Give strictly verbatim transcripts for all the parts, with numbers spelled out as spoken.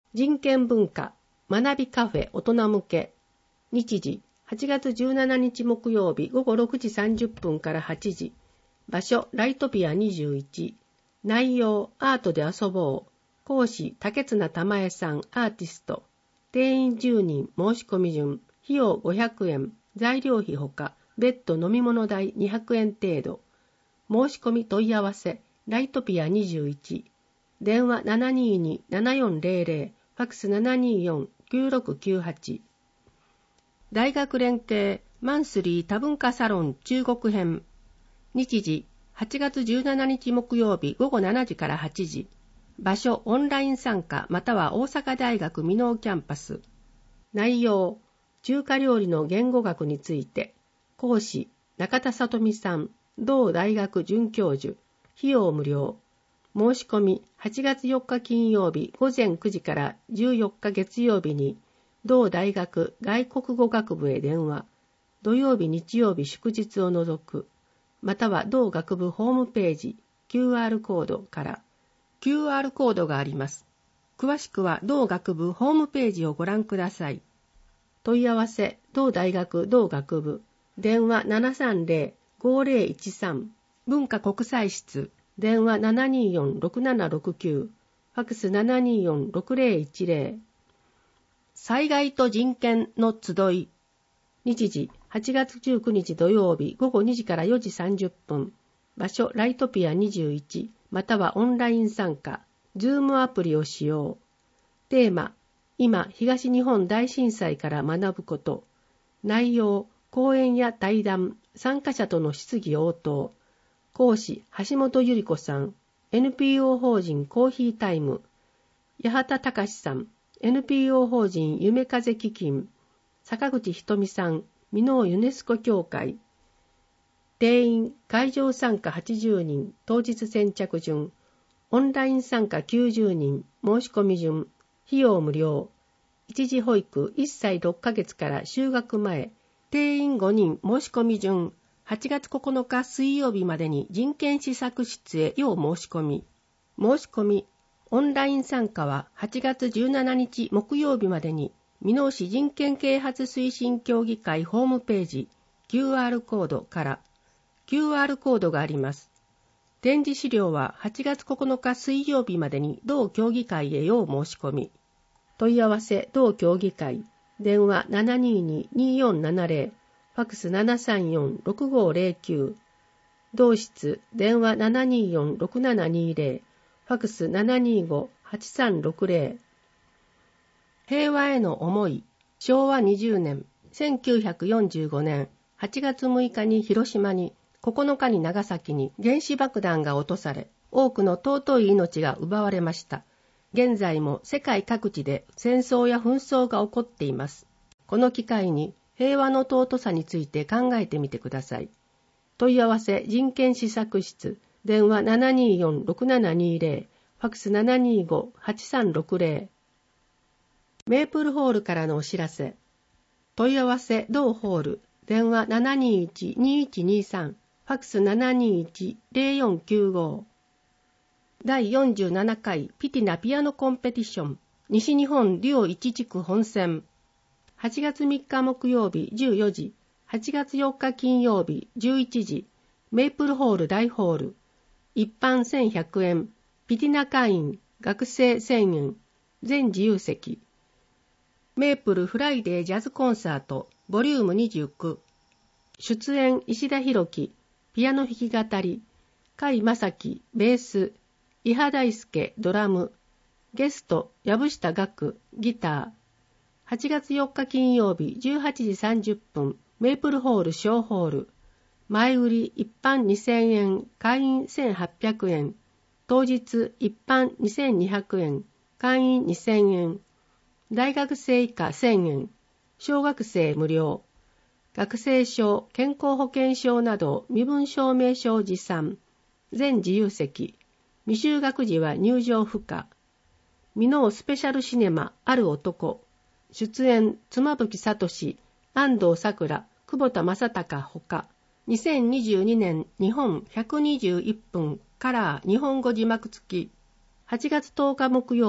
人権文化学びカフェ大人向け。日時はちがつじゅうしちにち木曜日午後ろくじさんじゅっぷんからはちじ。場所ライトピアにじゅういち。内容アートで遊ぼう。講師竹綱玉江さんアーティスト。定員じゅうにん申し込み順。費用ごひゃくえん。材料費ほか別途飲み物代にひゃくえん程度。申し込み問い合わせライトピアにじゅういち。電話 ななにーにーななよんぜろぜろ。ファックス ななにーよんきゅうろくきゅうはち。大学連携マンスリー多文化サロン中国編。日時はちがつじゅうしちにち木曜日午後しちじからはちじ。場所オンライン参加または大阪大学箕面キャンパス。内容中華料理の言語学について。講師中田里美さん同大学准教授。費用無料。申し込みはちがつよっか金曜日午前くじからじゅうよっか月曜日に同大学外国語学部へ電話。土曜日日曜日祝日を除く。または同学部ホームページ キューアール コードから。キューアール コードがあります。詳しくは同学部ホームページをご覧ください。問い合わせ同大学同学部。電話 ななさんぜろごぜろいちさん。文化国際室。電話 ななにーよんろくななろくきゅう。ファックス ななにーよんろくぜろいちぜろ。災害と人権の集い。日時はちがつじゅうくにち土曜日午後にじからよじさんじゅっぷん。場所ライトピアにじゅういちまたはオンライン参加。ズームアプリを使用。テーマ今東日本大震災から学ぶこと。内容講演や対談、参加者との質疑応答。講師橋本ゆり子さん。エヌピーオー 法人コーヒータイム。八幡隆さん。エヌピーオー 法人夢風基金。坂口ひとみさん。箕面ユネスコ協会。定員会場参加はちじゅうにん。当日先着順。オンライン参加きゅうじゅうにん。申し込み順。費用無料。一時保育いっさいろっかげつから就学前。定員ごにん申し込み順。はちがつここのか水曜日までに人権施策室へ要申し込み。申し込み。オンライン参加ははちがつじゅうしちにち木曜日までに箕面市人権啓発推進協議会ホームページ キューアール コードから。キューアール コードがあります。展示資料ははちがつここのか水曜日までに同協議会へ要申し込み。問い合わせ同協議会。電話 ななにーにーにーよんななぜろ。ファックス ななさんよんろくごぜろきゅう。同室電話 ななにーよんろくななにーぜろ。ファックス ななにーごはちさんろくぜろ。平和への思い。しょうわにじゅうねん、せんきゅうひゃくよんじゅうごねんはちがつむいかに広島に、ここのかに長崎に原子爆弾が落とされ、多くの尊い命が奪われました。現在も世界各地で戦争や紛争が起こっています。この機会に平和の尊さについて考えてみてください。問い合わせ人権施策室。電話 ななにーよんろくななにーぜろ。ファックス ななにーごはちさんろくぜろ。メープルホールからのお知らせ。問い合わせ同ホール。電話 ななにーいちにーいちにーさん。ファックス ななにーいちぜろよんきゅうご。だいよんじゅうななかいピティナピアノコンペティション。西日本リオいち地区本選。はちがつみっか木曜日じゅうよじ。はちがつよっか金曜日じゅういちじ。メープルホール大ホール。一般せんひゃくえん。ピティナ会員。学生せんえん。全自由席。メープルフライデージャズコンサートボリュームにじゅうきゅう。出演石田博樹、ピアノ弾き語り、甲斐正樹、ベース、伊波大輔、ドラム、ゲスト、藪下岳、ギター。はちがつよっか金曜日じゅうはちじさんじゅっぷん、メープルホール小ホール。前売り一般にせんえん、会員せんはっぴゃくえん。当日一般にせんにひゃくえん、会員にせんえん。大学生以下せんえん。小学生無料。学生証、健康保険証など身分証明書持参。全自由席。未就学時は入場不可。箕面スペシャルシネマある男。出演妻夫木聡、安藤サクラ、久保田正孝ほか。にせんにじゅうにねん日本ひゃくにじゅういっぷんカラー日本語字幕付き。はちがつとおか木曜日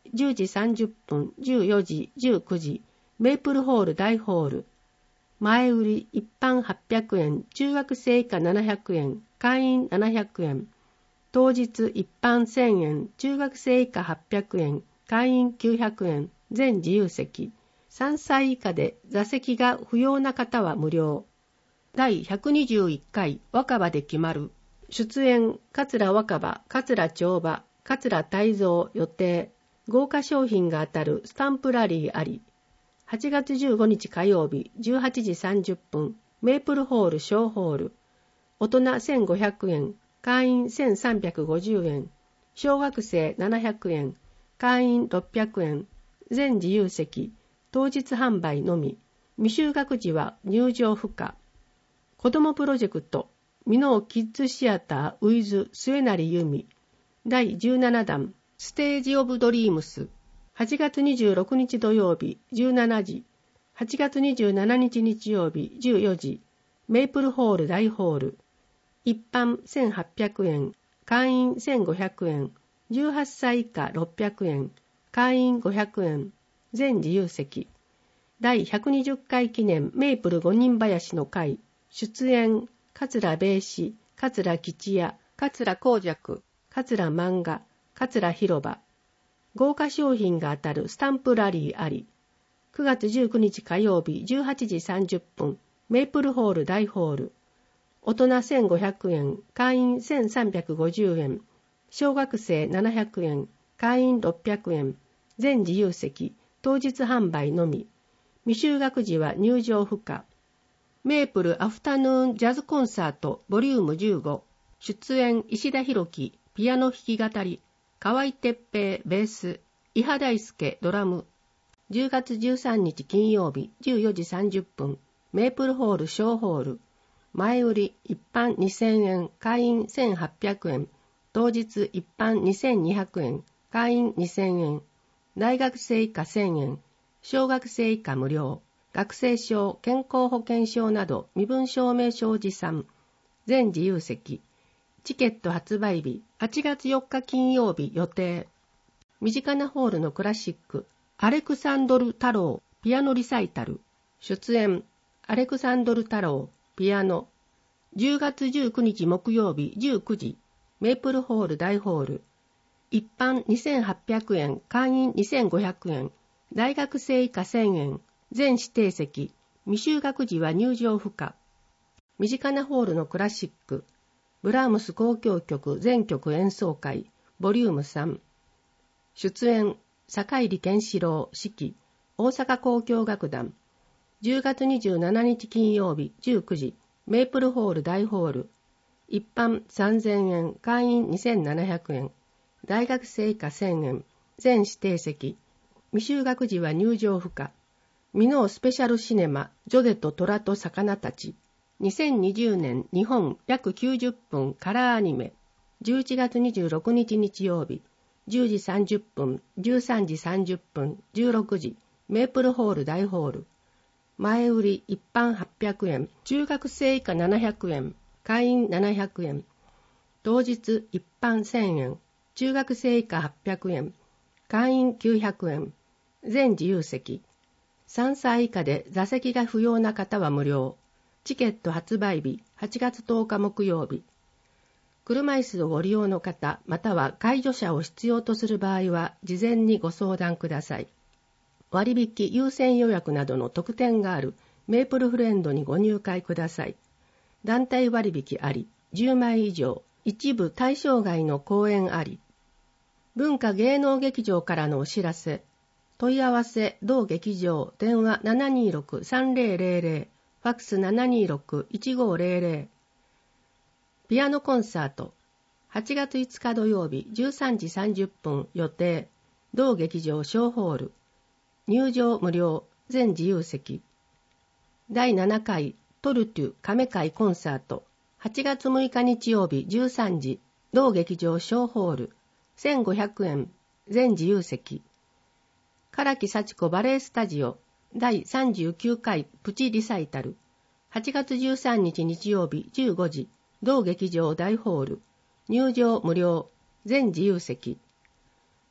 じゅうじさんじゅっぷん、じゅうよじ、じゅうくじ、メープルホール大ホール。前売り一般はっぴゃくえん、中学生以下ななひゃくえん、会員ななひゃくえん。当日一般せんえん、中学生以下はっぴゃくえん、会員きゅうひゃくえん、全自由席。さんさい以下で座席が不要な方は無料。だいひゃくにじゅういっかい若葉で決まる。出演、桂若葉、桂長葉、桂泰造予定。豪華商品が当たるスタンプラリーあり。はちがつじゅうごにち火曜日じゅうはちじさんじゅっぷん、メープルホール小ホール。大人せんごひゃくえん、会員せんさんびゃくごじゅうえん。小学生ななひゃくえん、会員ろっぴゃくえん。全自由席。当日販売のみ。未就学児は入場不可。子どもプロジェクト、ミノーキッズシアターウィズ末成由美。だいじゅうななだん、ステージオブドリームス。はちがつにじゅうろくにち土曜日じゅうしちじ。はちがつにじゅうしちにち日曜日じゅうよじ。メープルホール大ホール。一般せんはっぴゃくえん、会員せんごひゃくえん。じゅうはっさい以下ろっぴゃくえん、会員ごひゃくえん。全自由席。だいひゃくにじゅっかい記念メープル五人林の会。出演、桂米枝、桂吉也、桂光尺、桂漫画、桂広場。豪華商品が当たるスタンプラリーあり。くがつじゅうくにち火曜日じゅうはちじさんじゅっぷん、メープルホール大ホール。大人せんごひゃくえん、会員せんさんびゃくごじゅうえん。小学生ななひゃくえん、会員ろっぴゃくえん。全自由席、当日販売のみ。未就学児は入場不可。メープルアフタヌーンジャズコンサートボリュームじゅうご。出演石田博樹、ピアノ弾き語り。河合哲平、ベース。伊波大輔、ドラム。じゅうがつじゅうさんにち金曜日じゅうよじさんじゅっぷん。メープルホール小ホール。前売り一般にせんえん、会員せんはっぴゃくえん。当日一般にせんにひゃくえん、会員にせんえん。大学生以下せんえん。小学生以下無料。学生証、健康保険証など身分証明書持参。全自由席。チケット発売日はちがつよっか金曜日予定。身近なホールのクラシック。アレクサンドル太郎ピアノリサイタル。出演アレクサンドル太郎ピアノ。じゅうがつじゅうくにち木曜日じゅうくじ。メープルホール大ホール。一般にせんはっぴゃくえん、会員にせんごひゃくえん。大学生以下せんえん。全指定席。未就学児は入場不可。身近なホールのクラシック。ブラームス交響曲全曲演奏会ボリュームさん。出演坂入健志郎指揮大阪交響楽団。じゅうがつにじゅうしちにち金曜日じゅうくじ。メープルホール大ホール。一般さんぜんえん、会員にせんななひゃくえん。大学生以下せんえん。全指定席。未就学児は入場不可。ミノースペシャルシネマ、ジョゼと虎と魚たち。にせんにじゅうねん日本約きゅうじゅっぷんカラーアニメ。じゅういちがつにじゅうろくにち日曜日。じゅうじさんじゅっぷん、じゅうさんじさんじゅっぷん、じゅうろくじ。メープルホール大ホール。前売り一般はっぴゃくえん。中学生以下ななひゃくえん。会員ななひゃくえん。当日一般せんえん。中学生以下はっぴゃくえん。会員きゅうひゃくえん。全自由席。さんさい以下で座席が不要な方は無料。チケット発売日はちがつとおか木曜日。車椅子をご利用の方、または介助者を必要とする場合は事前にご相談ください。割引優先予約などの特典があるメープルフレンドにご入会ください。団体割引あり、じゅうまい以上、一部対象外の公演あり。文化芸能劇場からのお知らせ。問い合わせ同劇場電話 ななにーろくさんぜろぜろぜろ ファックス ななにーろくいちごぜろぜろ。ピアノコンサートはちがついつか土曜日じゅうさんじさんじゅっぷん予定。同劇場小ホール。入場無料。全自由席。だいななかいトルトゥ亀会コンサートはちがつむいか日曜日じゅうさんじ。同劇場小ホール。せんごひゃくえん。全自由席。唐木幸子バレエスタジオだいさんじゅうきゅうかいプチリサイタルはちがつじゅうさんにち日曜日じゅうごじ。同劇場大ホール。入場無料。全自由席。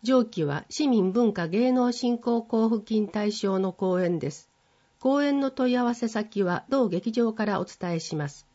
上記は市民文化芸能振興交付金対象の講演です。講演の問い合わせ先は同劇場からお伝えします。